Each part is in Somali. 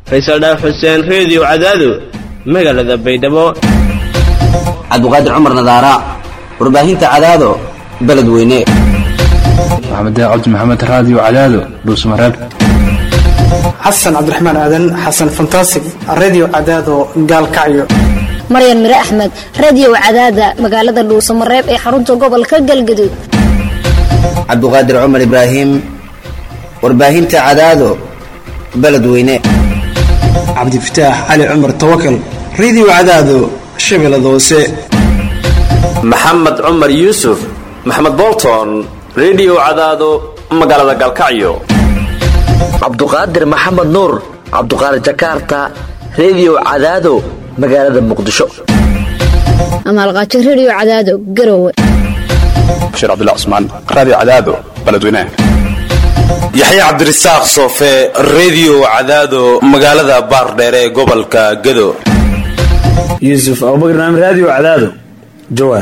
Faysal Dhaaf Xuseen Radio Cadaado magaalada Baydhabo. Cabduqaadir Cumar Nadaara warbaahinta Cadaado beledweyne. Maxamed Cabdi Maxamed Radio Cadaado Dhuusmareeb. Xasan Cabdiraxmaan Aadan Xasan Fantastic Radio Cadaado Gaalkacyo. Maryan Mire Axmed Radio Cadaada magaalada Dhuusmareeb ee xarunta gobolka Galgaduud. Cabduqaadir Cumar Ibraahim warbaahinta Cadaado beledweyne. Cabdi Fataax Ali Cumar Tawakkal Radio Cadaado Shabeellada Hoose. Maxamed Cumar Yuusuf Maxamed Bolton Radio Cadaado magaalada Galkacyo. Cabduqaadir Maxamed Nuur Cabduqaadir Jakarta Radio Cadaado magaalada Muqdisho. Amal Qaadir Radio Cadaado Garowe. Sheekh Abdullah Usman Radio Cadaado beledweyne. Yaxya Cabdirasaaq Soofe Radio Cadaado magaalada Baardheere ee gobolka Gado. Yusuf Abubakar Radio Cadaado Jowhar.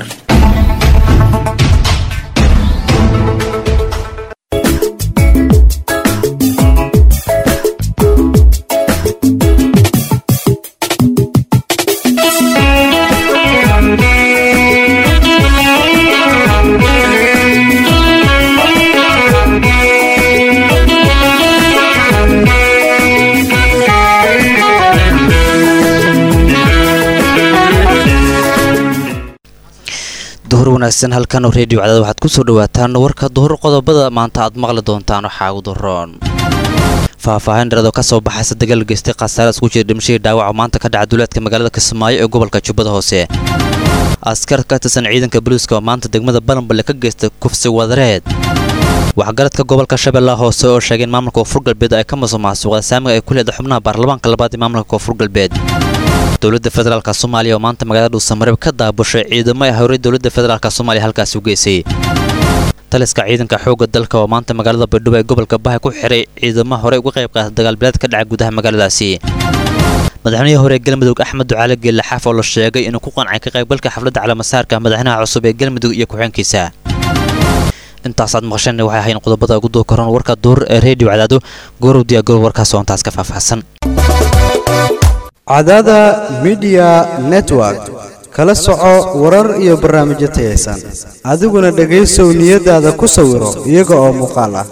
wanaagsan halkan Radio Cadaado waxaad ku soo dhawaataan warka duhur qodobada maanta aad maqli doontaan waxa ugu daroon faahfaahin dheeraad oo ka soo baxaysa dagaal geystay qasaare isku jira dhimashada dhaawac maanta ka dhacay duleedka magaalada Kismaayo ee gobolka Jubbada Hoose askar ka tirsan ciidanka booliiska oo maanta degmada Balanbale ka geystay kufsi wadareed waxgaradka gobolka Shabeellaha Hoose oo sheegay in maamulka Koonfur Galbeed ay ka masuqmaasuqay saamiga ay ku leedahay xubnaha baarlamaanka labaad ee maamulka Koonfur Galbeed dawladda federaalka Soomaaliya oo maanta magaalada Dhuusamareeb ka daabushay ciidamo ay hore dawladda federaalka Soomaaliya halkaas u geysay taliska ciidanka xoogga dalka oo maanta magaalada Baydhabo ee gobolka Bahay ku xiray ciidamo hore uga qayb qaatay dagaal bilaad ka dhacay gudaha magaaladaasi madaxweynaha hore Galmudug Axmed Ducaale Geelle Xaaf oo la sheegay inuu ku qancay ka qaybgalka xafladda calaamasaarka madaxweynaha cusub ee Galmudug iyo ku-xigeenkiisa intaas aad maqasheen waxay ahayn qodobada ugu doo koran warka duur ee Radio Cadaado goorowdiya goor warkaas oo intaas ka faahfaahsan Cadaada Media Network kala soco warar iyo barnaamijyo tayeysan adiguna dhageysow niyadaada ku sawiro iyaga oo muuqaal ah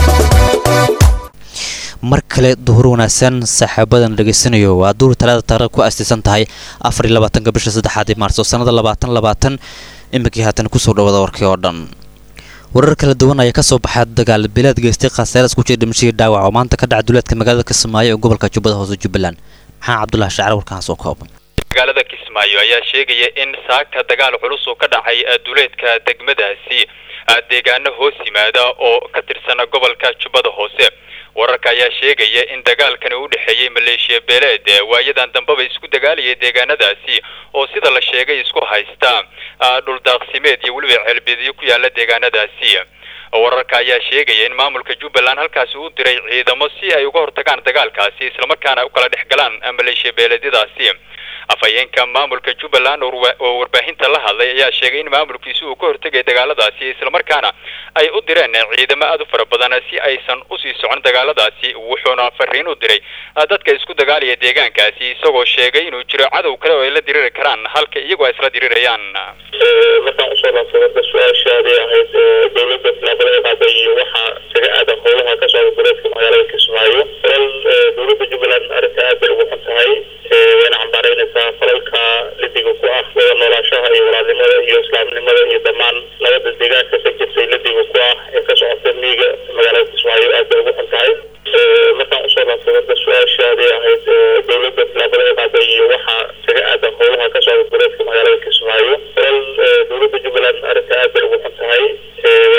mar kale duhur wanaagsan saaxiibadan dhageysanayo waa duur talaada taariikh ku aastaysan tahay 24 bisha 3 Maarso sanada 2020 imikii haatan ku soo dhawaada warkii oo dhan warar kala duwan ayaa ka soo baxay dagaal bilaad geystay qasaare isku jira dhimashada dhaawac oo maanta ka dhacay duleedka magaalada Kismaayo ee gobolka Jubbada Hoose Jubbaland Abdullah Shacar warkaas oo kooban magaalada Kismaayo ayaa sheegaya in saaka dagaal culus oo ka dhacay duleedka degmadaasi deegaano hoos yimaada oo ka tirsan gobolka Jubbada Hoose wararka ayaa sheegaya in dagaalkan uu dhaxeeyay maleeshiya beeleed waayadan dambaba isku dagaalayay deegaanadaasi oo sida la sheegay isku haysta dhul daaqsimeed iyo waliba ceelbeedyo ku yaala deegaanadaasi wararka ayaa sheegaya in maamulka Jubbaland halkaas uu diray ciidamo si ay uga hortagaan dagaalkaasi isla markaana u kala dhexgalaan maleeshiya beeleedyadaasi afayeenka maamulka Jubbaland oo warbaahinta la hadlay ayaa sheegay in maamulkiisu uu ka hortagay dagaaladaasi isla markaana ay u direen ciidamo aad u fara badan si aysan u sii socon dagaaladaasi wuxuuna fariin u diray dadka isku dagaalaya deegaankaasi isagoo sheegay inuu jiro cadow kale oo ay la diriri karaan halka iyagu ay isla dirirayaan markaan usoo laabtay su'aashaadii ahayd dowladda nabadda iyo waxa isaga aadan howlaha ka soo gureedka magaalada Kismaayo dowladda Jubbaland arrinta aad bay ugu xuntahay wayna cambaaraynaysaa falalka lidiga ku ah wada noolaanshaha iyo walaalnimada iyo islaamnimada iyo dhammaan nabadda deegaanka ka jirtay lidiga ku ah ee ka socota miyiga magaalada Kismaayo aad bay ugu xuntahay markaan usoo laabtay su'aashaadii ahayd dowladda nabadda iyo waxa isaga aadan howlaha ka soo gureedka magaalada Kismaayo dowladda Jubbaland arrinta aad bay ugu xuntahay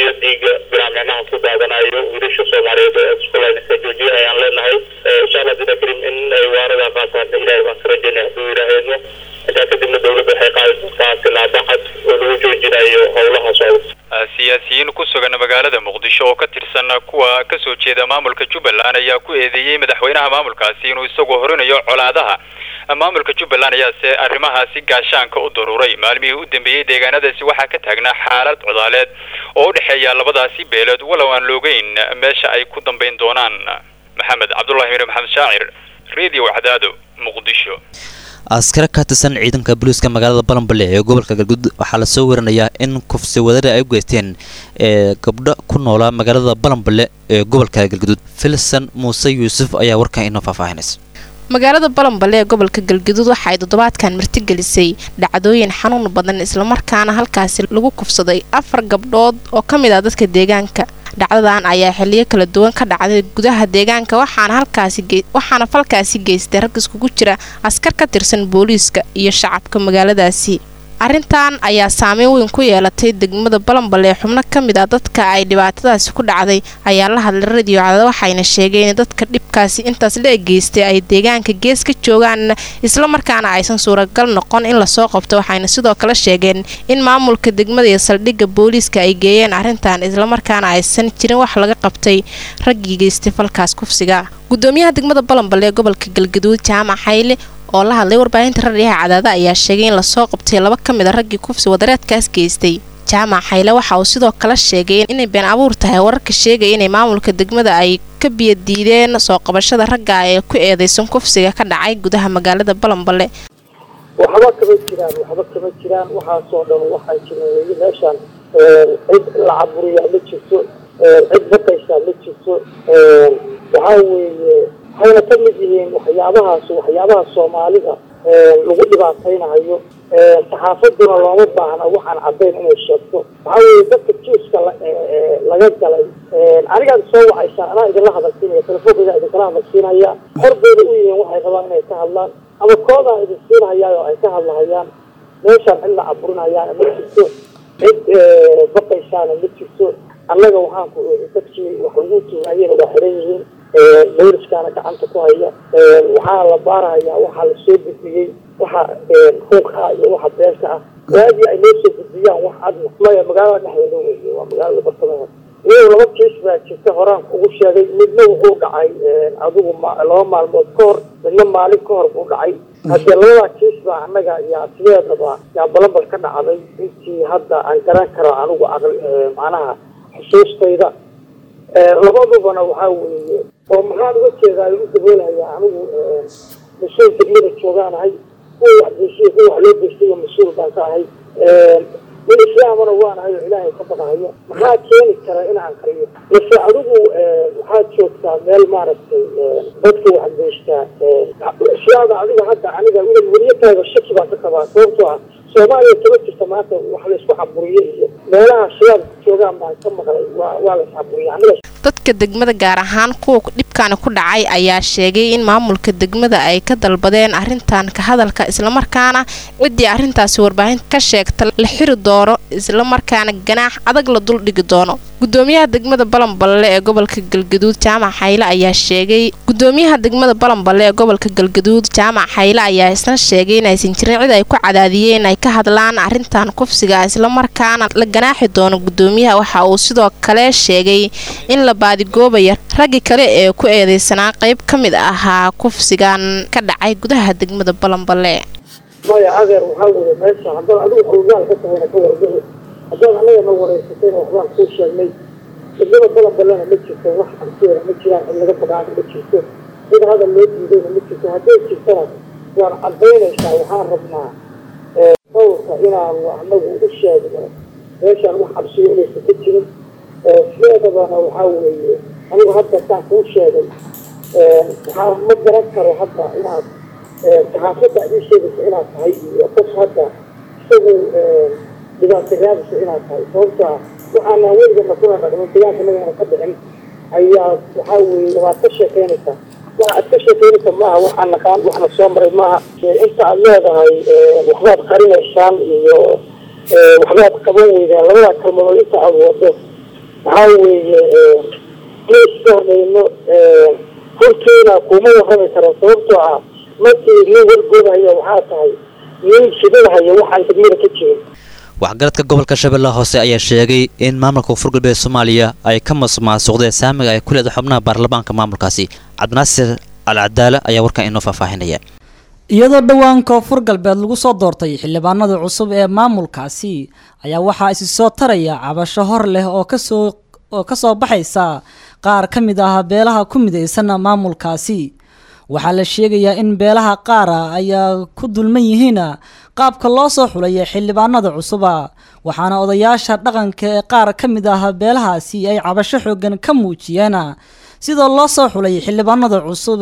joojiya dhiiga bilaamicnaha ku daadanayo wiilasha soomaaliyeed ee iskuulaynaysa joojiya ayaan leenahay insha allah dina karim in ay waaradaa qaataana ilaahay baan ka rajaynay hadduu ilaahayno intaa kadibna dowladda waxay qaadi doontaa tilaabo cad oo lagu joojinayo howlaha socda siyaasiyiin ku sugan magaalada muqdisho oo ka tirsan kuwa ka soo jeeda maamulka Jubbaland ayaa ku eedeeyay madaxweynaha maamulkaasi inuu isagoo horinayo colaadaha maamulka Jubbaland ayaa arrimahaasi gaashaanka u daruuray maalmihii u dambeeyay deegaanadaasi waxaa ka taagnaa xaalad colaaleed oo u dhaxeeya labadaasi beelood walow aan loogeyn meesha ay ku dambeyn doonaan maxamed cabdullaahi mir maxamed shaacir radio Cadaado muqdisho askar ka tirsan ciidanka booliiska magaalada Balanbale ee gobolka Galgudud waxaa la soo warinayaa in kufsi wadada ay u geysteen gabdho ku nool magaalada Balanbale ee gobolka Galgudud Filsan Muuse Yuusuf ayaa warkan inoo faahfaahinaysa magaalada Balanbale ee gobolka Galgudud waxa ay toddobaadkan martigelisay dhacdooyin xanuun badan isla markaana halkaasi lagu kufsaday 4 gabdhood oo kamid ah dadka deegaanka dhacdadan ayaa xilliyo kala duwan ka dhacday gudaha deegaanka waxaana falkaasi geystay rag iskugu jira askar ka tirsan booliiska iyo shacabka magaaladaasi arrintan ayaa saameyn weyn ku yeelatay degmada Balanbale xubno kamid ah dadka ay dhibaatadaasi ku dhacday ayaa la hadlay radio Cadaado waxayna sheegeen in dadka dhibkaasi intaas la geystay ay deegaanka gees ka joogaan isla markaana aysan suuragal noqon in la soo qabto waxayna sidoo kale sheegeen in maamulka degmada iyo saldhigga booliiska ay geeyeen arrintan isla markaana aysan jirin wax laga qabtay raggii geystay falkaas kufsiga gudoomiyaha degmada Balanbale ee gobolka Galgaduud Jaamac Xayle oo la hadlay warbaahinta raadiyaha Cadaado ayaa sheegay in la soo qabtay 2 kamid ah raggii kufsi wadareedkaas geystay Jaamac Xayle waxa uu sidoo kale sheegay inay been abuur tahay wararka sheegay in maamulka degmada ay ka biyadiideen soo qabashada ragga ee ku eedeysan kufsiga ka dhacay gudaha magaalada Balanbale waxba kama jiraan waxa soo dhan waxa jireen meeshan cid la caburiya ma jirto cid baqaysa ma jirto waxa weeye hayna ka mid yihiin waxyaabaha Soomaalida lagu dhibaataynayo saxaafaduna looma baahna waxaan cadeyn inay sheegto waxa weeye dadka jiiska laga galay aniga soo wacaysa anaa idin la hadalsiinaya telefoonka idin kala hadalsiinaya horbeeda u yihiin waxay rabaan inay ka hadlaan ama kooda idin siinayaan oo ay ka hadlayaan meeshan in la caburinayaan ma jirto cid baqaysaana ma jirto annaga waxaan ku dadkii wax ugu tuurayeen waa xiran yihiin booliskana gacanta ku haya waxaa la baarayaa waxaa la soo gudbiyey waxa xuquuqa iyo waxa beerka ah waadi ay loo soo gudbiyaan wax cad maya magaalada dhexdeeda weeye waa magaalada bartamaha iyo 2 kiis baa jirta horaan ugu sheegay midna wuxuu dhacay adigu 2 maalmood ka hor midna maalin ka hor buu dhacay hadda 2 kiis baa annaga yaa sideedaba yaa Balanbale ka dhacday intii hadda aan garan karo anigu macnaha xusuustayda labadubana waxaa weeye oo maxaan uga jeedaa ugu daboolaya anigu mas'uul degmada joogaanahay kuwa wax loo geystay mas'uul baan ka ahay من إسلام أنا وأنا هاي إلهي خبر هاي ما كان ترى إن عن قريب بس عدو حاد شوف مال معرفة بدو عن بيشتا أشياء عدو حتى عن إذا من الورية هذا الشكل بعد كذا صوتها سوماليا تبت استمعت وحنا سوا عبورية ما لها أشياء شوغان ما كم ولا عبورية عملش dadka degmada gaar ahaan kuwa dhibkan ku dhacay ayaa sheegay in maamulka degmada ay ka dalbadeen arintan ka hadalka isla markaana cidii arintaasi warbaahin ka sheegtay la xiri doono isla markaana ganaax adag la dul dhigi doono gudoomiyaha degmada Balanbale ee gobolka Galgaduud Jaamac Xayle ayaa sheegay gudoomiyaha degmada Balanbale ee gobolka Galgaduud Jaamac Xayle ayaa isna sheegay in aysan jirin cid ay ku cadaadiyeen ay ka hadlaan arintan kufsiga isla markaana la ganaaxi doono gudoomiyaha waxa uu sidoo kale sheegay in la baadi goobaya ragii kale ee ku eedeysanaa qayb kamid ahaa kufsigan ka dhacay gudaha degmada Balanbale maya adeer waxa weeye meesha hadda adigu xoogaa ka tahay ka wargeli hadda anaga ma wareysatay waxaan ku sheegnay degmada Balanbale ma jirto wax antiir ma jiraan in laga fogaado ma jirto sida hada loo diiday ma jirto hadday jirtana waan cadeynaysaa waxaan rabnaa qowlka inaan anagu u sheegno meeshan wax xabsiyo inaysan ka jirin sideedabana waxaa weeye anigu hadda taan kuu sheegay waxaa ma garan karo hadda inaad saxaafadda adii sheegaysa inaad tahay iyo qof hadda isagu dhibaato raadisa inaad tahay sababta waxaana weligana kuna dhaqmin deegaanka nagana ka dhicin ayaa waxaa weeye waad ka sheekeynaysaa waxa aad ka sheekeynaysa maaha waxaan naqaan waxna soo maray maaha inta aad leedahay waxbaad qarinaysaan iyo waxbaad qaban weydaan labada kalmadood inta aad wado waxaa weeye iskahormayno horteena kuma warrami karo sababtoo ah markii nin wargoodahaya waxaa tahay nin shidinahaya waxaan degmada ka jirin waxgaradka gobolka shabeellaha hoose ayaa sheegay in maamulka koonfur galbeed Soomaaliya ay ka masmaasuqdeen saamiga ay ku leedahay xubnaha baarlamaanka maamulkaasi Cabdinaasir Al-Cadaala ayaa warkan inoo faahfaahinaya iyadoo dhawaan koonfur galbeed lagu soo doortay xildhibaanada cusub ee maamulkaasi ayaa waxaa isi soo taraya cabasho hor leh oo ka soo baxaysa qaar ka mid ah beelaha ku midaysan maamulkaasi waxaa la sheegayaa in beelaha qaar ay ku dulman yihiin qaabka loo soo xulay xildhibaanada cusub waxaana odayaasha dhaqanka ee qaar ka mid ah beelahaasi ay cabasho xoogan ka muujiyeen sidoo loo soo xulay xildhibaanada cusub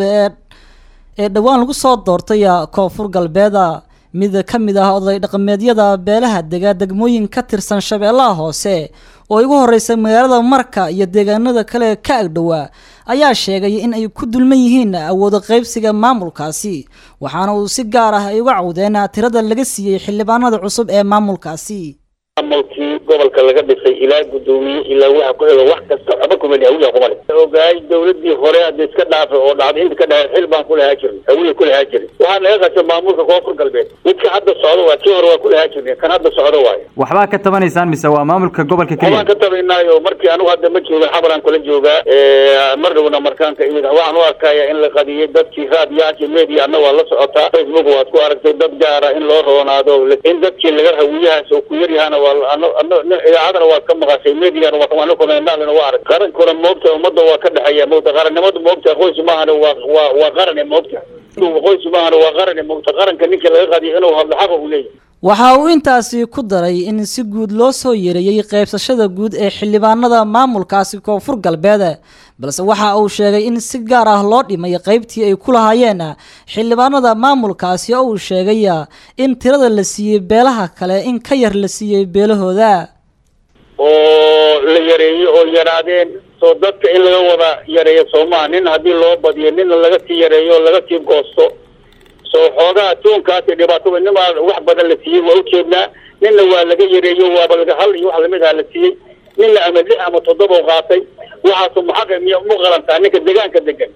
ee dhawaan lagu soo doortay koonfur galbeed mid ka mid ah oday dhaqameedyada beelaha degmooyin ka tirsan shabeellaha hoose oo ugu horeysay magaalada Marka iyo deegaanada kale ka agdhowa ayaa sheegay in ay ku dulman yihiin awood qaybsiga maamulkaasi waxaana uu si gaar ah ay uga cawdeen tirada laga siiyay xildhibaanada cusub ee maamulkaasi maamulkii gobolka laga dhisay ilaa gudoomiye ilaa waxa ku xiga wax kasta aba kuma leeyahay qomale ogaay dawladii hore aad iska dhaafay oo dhacday inta ka dhahay xilbaan ku lahaa jirin awiye ku lahaa jirin waxa laga qasay maamulka koonfur galbeed midka hadda socdo waa tii hore waa ku lahaa jirin kan hadda socdo waay waxba ka tabanaysaan mise waa maamulka gobolka kaliya waxaan ka tabanaayo markii anigu hadda ma joogo xabaran kula joogaa marnaba markaanka imid waxaan u arkayaa in la qadiyay dadkii raadiyaha media anna waa la socotaa Facebook waad ku aragtay dad gaar ah in loo roonaado in dadkii laga hawiyahaas oo ku yaryaana idaacadana waa ka maqashay meediana waa kamana kunaynaalina waa arag qarankuna moogta ummadda waa ka dhexeeya moogta qarannimadu moogta qoys maahana waa qarane moogta qoys maahana waa qarane moogta qaranka ninka laga qadiyo inuu hadlo xaqa u leeyahay waxa uu intaasi ku daray in si guud loo soo yeereeyay qaybsashada guud ee xildhibaanada maamulkaasi koonfur galbeed balse waxa uu sheegay in si gaar ah loo dhimay qaybtii ay ku lahaayeen xildhibaanada maamulkaasi oo uu sheegay in tirada la siiyay beelaha kale in ka yar la siiyay beelahooda oo la yareeyo oo yaraadeen soo dadka in laga wada yareeyo Soomaaliya nin hadii loo badiyo nin laga tii yareeyo laga tii goosto soo xoogaa toonkaas dhibaato weynama wax badan la siiyay waa u jeednaa ninna waa laga yareeyo waa laga hal iyo wax lamid ah la siiyay ninna ama 6 ama 7 qaatay waxaas maxaa miya u qalantaa ninka deegaanka degan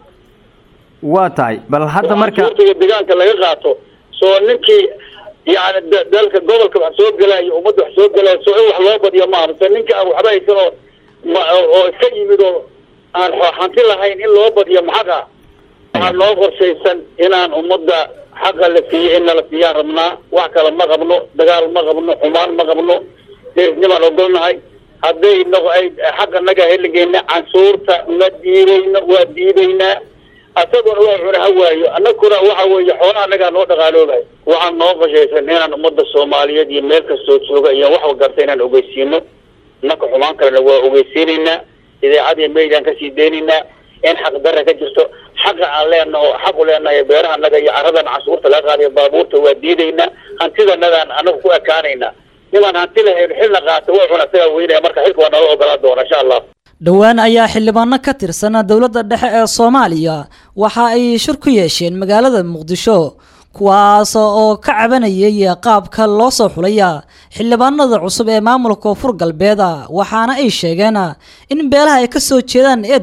waa tahay bal hadda marka deegaanka laga qaato soo ninkii yaani dalka gobolka wax soo galay ummadda wax soo galay soo wax loo badiyo ma aha ninka waxba ay soo oo iska yimid oo aan hanti lahayn in loo badiyo maxaa waxaan loo qorshaysan inaan ummadda xaqa la siiyo in la siiyaan rabnaa wax kale ma qabno dagaal ma qabno xumaan ma qabno deegaanka ogolnahay hadday ay xaqa naga heligeena cansuurta ma diidayna waa diidayna asaguna waa cuna hawaayo annaguna waxa weeye xoolaha naga noo dhaqaaloobay waxaan noo qashaysan inaan ummadda Soomaaliyeed iyo meel kasta oo jooga iyo wax gartay inaan ogeysiino naka xumaan kalena waa ogeysiinayna idaacadii meedan ka sii deynayna in xaq darra ka jirto xaqa aan leenahay xaq u leenahay beeraha naga iyo aradan cansuurta laga qaaday baabuurta waa diidayna hantida nadan anagu ku ekaanayna niman hanti lahayn xilna qaato waa cuna taga weynaa marka xilka waa nala ogolaa doona insha Allah dhawaan ayaa xildhibaano ka tirsan dawladda dhexe ee Soomaaliya waxa ay shir ku yeesheen magaalada Muqdisho kuwaas oo ka cabanayay qaabka loo soo xulay xildhibaanada cusub ee maamulka koonfur galbeed waxaana ay sheegeen in beelaha ay ka soo jeedaan ee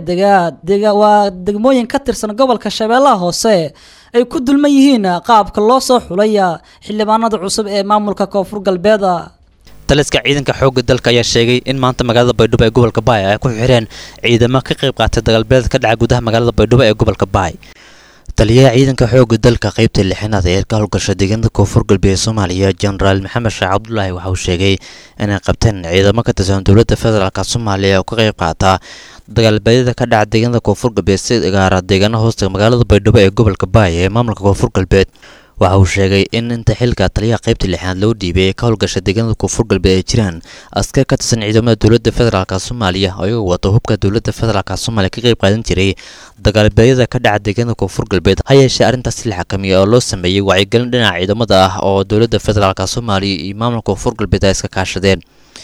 degmooyin ka tirsan gobolka Shabeellaha Hoose ay ku dulman yihiin qaabka loo soo xulay xildhibaanada cusub ee maamulka koonfur galbeed taliska ciidanka xoogga dalka ayaa sheegay in maanta magaalada Baydhabo ee gobolka Baay ay ku xireen ciidamo ka qayb qaatay dagaalbeed ka dhacay gudaha magaalada Baydhabo ee gobolka Baay taliyaha ciidanka xoogga dalka qaybta 6aad ee ka howlgasha deegaanada koonfur galbeed Soomaaliya General Maxamed Sheekh Cabdullaahi waxa uu sheegay inay qabteen ciidamo ka tirsan dawladda federaalka Soomaaliya oo ka qayb qaata dagaalbeedada ka dhacay deegaanada koonfur galbeed sida gaar deegaanada hoosta magaalada Baydhabo ee gobolka Baay ee maamulka koonfur galbeed waxa uu sheegay in inta xilka taliyaha qaybta 6aad loo dhiibay ka howlgasha deegaanada koonfur galbeed ay jiraan askar ka tirsan ciidamada dawladda federaalka Soomaaliya oo ay wato hubka dawladda federaalka Soomaaliya ka qayb qaadan jiray dagaalbeedada ka dhacay deegaanada koonfur galbeed hayeeshee arrintaas la xakameeyay oo loo sameeyay wacyigelin dhinaca ciidamada ah oo dawladda federaalka Soomaaliya iyo maamulka koonfur galbeed ay iska kaashadeen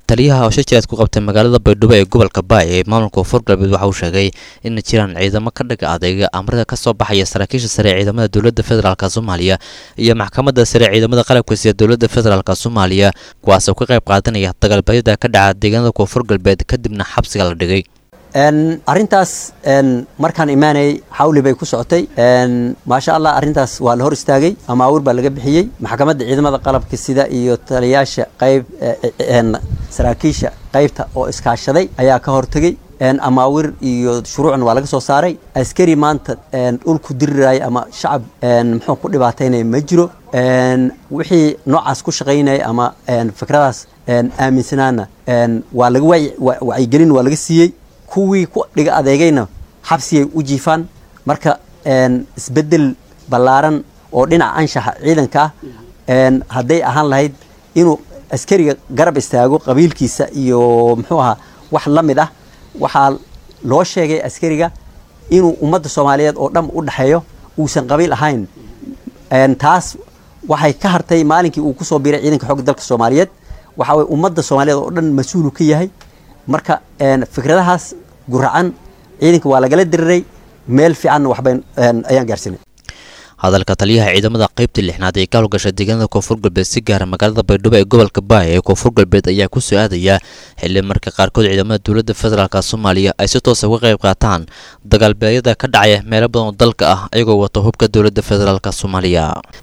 taliyaha oo shir ku qabtay magaalada Baydhabo ee gobolka Baay ee maamulka Koonfur Galbeed waxa uu sheegay in jiraan ciidamo ka dhaga adeega amarada ka soo baxaya saraakiisha sare ee ciidamada dowladda federaalka Soomaaliya iyo maxkamadda sare ee ciidamada qalabka sida dowladda federaalka Soomaaliya kuwaas oo ka qayb qaadanaya dagaalbadyada ka dhaca deegaanada Koonfur Galbeed kadibna xabsiga la dhigay arintaas markaan imaanay xawli bay ku socotay maasha Allah arintaas waa la hor istaagay ama awr baa laga bixiyay maxkamadda ciidamada qalabka sida iyo taliyaasha qayb saraakiisha qaybta oo iskaashaday ayaa ka hortagay amaawir iyo shuruucna waa laga soo saaray askari maanta dhulku diriray ama shacab muxuu ku dhibaataynay ma jiro wixii noocaas ku shaqeynay ama fikradaas aaminsanaana waa laga wacyigelin waa laga siiyey kuwii ku dhiga adeegayna xabsiyay u jiifaan marka isbedel ballaaran oo dhinaca anshaxa ciidanka hadday ahaan lahayd inuu askariga garab istaago qabiilkiisa iyo muxuu ahaa wax la mid ah waxaa loo sheegay askariga inuu ummadda Soomaaliyeed oo dhan u dhaxeeyo uusan qabiil ahayn taas waxay ka hartay maalinkii uu ku soo biiray ciidanka xoogga dalka Soomaaliyeed waxa way ummadda Soomaaliyeed oo dhan mas'uul ka yahay marka fikradahaas guracan ciidanka waa lagala diriray meel fiican waxbaan ayaan gaarsinay hadalka taliyaha ciidamada qaybta 6aad ee ka howlgasha deegaanada Koonfur Galbeed si gaar ah magaalada Baydhabo ee gobolka Baay ee Koonfur Galbeed ayaa ku soo aadaya xilli marka qaarkood ciidamada dowladda federaalka Soomaaliya ay si toos ah uga qayb qaataan dagaalbadyada ka dhacaya meelo badan oo dalka ah ayagoo wata hubka dowladda federaalka Soomaaliya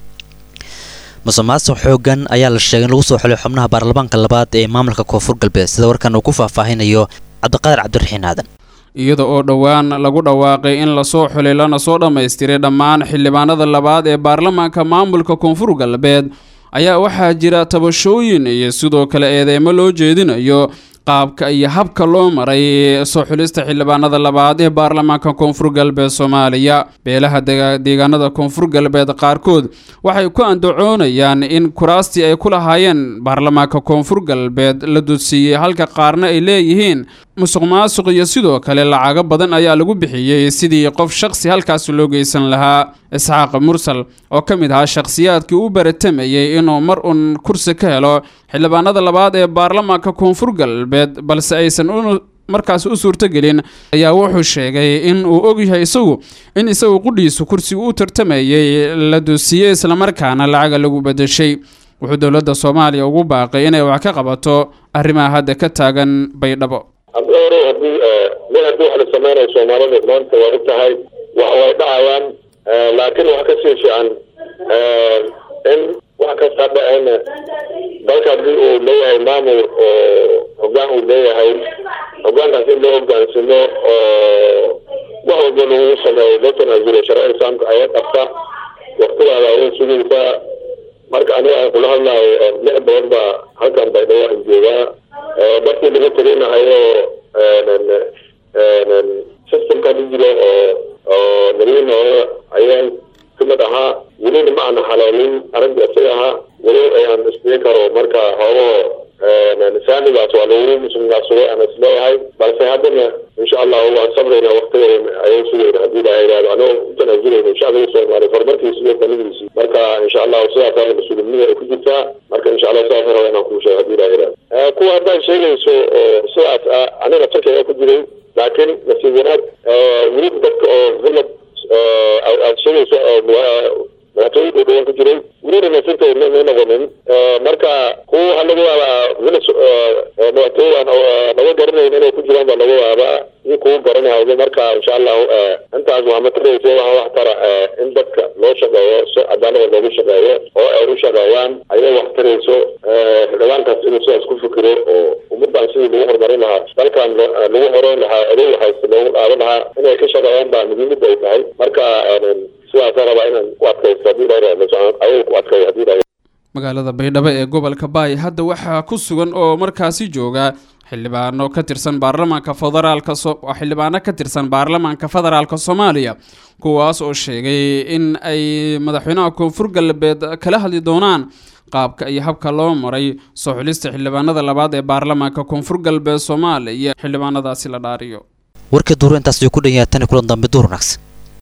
musuqmaasuq xoogan ayaa la sheegay in lagu soo xulay xubnaha baarlamaanka labaad ee maamulka Koonfur Galbeed sida warkan uu ku faahfaahinayo Cabdiqaadir Cabdiraxiin Aadan iyada oo dhawaan lagu dhawaaqay in la soo xulay lana soo dhameystiray dhammaan xildhibaanada labaad ee baarlamaanka maamulka Koonfur Galbeed ayaa waxaa jira tabashooyin iyo sidoo kale eedeymo loo jeedinayo qaabka iyo habka loo maray soo xulista xildhibaanada labaad ee baarlamaanka Koonfur Galbeed Soomaaliya beelaha deegaanada Koonfur Galbeed qaarkood waxay ku andacoonayaan in kuraastii ay ku lahaayeen baarlamaanka Koonfur Galbeed la dudsiiyay halka qaarna ay leeyihiin musuqmaasuq iyo sidoo kale lacago badan ayaa lagu bixiyay sidii qof shakhsi halkaas loo geysan lahaa Isxaaq Mursal oo ka mid ah shakhsiyaadkii u baratamayay inuu mar un kursi ka helo xildhibaanada labaad ee baarlamaanka Koonfur Galbeed balse aysan markaas u suurtagelin ayaa wuxuu sheegay in uu og yahay in isagu qudhiisu kursiga u tartamayay la dusiyay isla markaana lacag lagu bedeshay wuxuu dowladda Soomaaliya ugu baaqay inay wax ka qabato arrimaha hadda ka taagan Baydhabo laakiin wax ka sii fiican in wax kasta dhacayna dalka haddii uu leeyahay maamul oo hoggaan uu leeyahay hoggaankaas in loo hoggaansimo oo wax walba lagu sameeyo loo tanaasulo sharci islaamka ayaa qabta waqtigaada ayay sugaysaa marka aniga aan kula hadlayo 6 bilood baa halkan Baydhabo aan joogaa dadkii laga talinahayo systemka jiro oo nabiyina ayaan kamid ahaa weliba ma aan halaalin arrinta isaga ahaa weliba ayaan isdhihi karo marka hoogo saamigaas waa lagu musuqmaasuqay aan isleeyahay balse haddana insha Allah waan sabrayna waqtigeena ayaan sugayna haddii la yiraahdo anoo tanaasuleyna shacbiga Soomaaliya horumarkiisa iyo tanidiisa marka insha Allah sidaas ayaan mas'uuliyadda ay ku jirtaa marka insha Allah sidaas ayaan ku sheegay haddii la yiraahdo kuwa hadda sheegayso sidaas aniga tarkaya ku jiray laakiin nasiibanaad weliba dadka oo zilad aad sheegayso madaxtooyinka dhawaan ku jiray weliba nasiibta ma noqonin marka kuwa waxaa laga yaabaa village madaxtooyan laga garanayn inay ku jiraan baa laga yaabaa iyo kuwa garanayda marka insha Allah intaas waa mataraysa waxa wax tara in dadka loo shaqeeyo si cadaalad loogu shaqeeyo oo ay u shaqeeyaan ayay wax tarayso xildhibaankaas inuu sidaas ku fikiro oo ummaddan sidii lagu horumarin lahaa dalkan lagu horeyn lahaa adeeg waxayse loogu dhaaban lahaa inay ka shaqeeyaan baa muhiimadda ay tahay marka sidaas rabaa inaan ku adkaysto haddii la yiraahdo ayay ku adkeeyo haddii la magaalada Baydhabo ee gobolka Baay hadda waxaa ku sugan oo markaasi jooga xildhibaano ka tirsan baarlamaanka federaalka Soomaaliya kuwaas oo sheegay in ay madaxweynaha Koonfur Galbeed kala hadli doonaan qaabka iyo habka loo maray soo xulista xildhibaanada labaad ee baarlamaanka Koonfur Galbeed Soomaaliya xildhibaanadaasi la dhaariyo warka duur intaas ku dhanyahay tan kulan dambe duur wanaagsan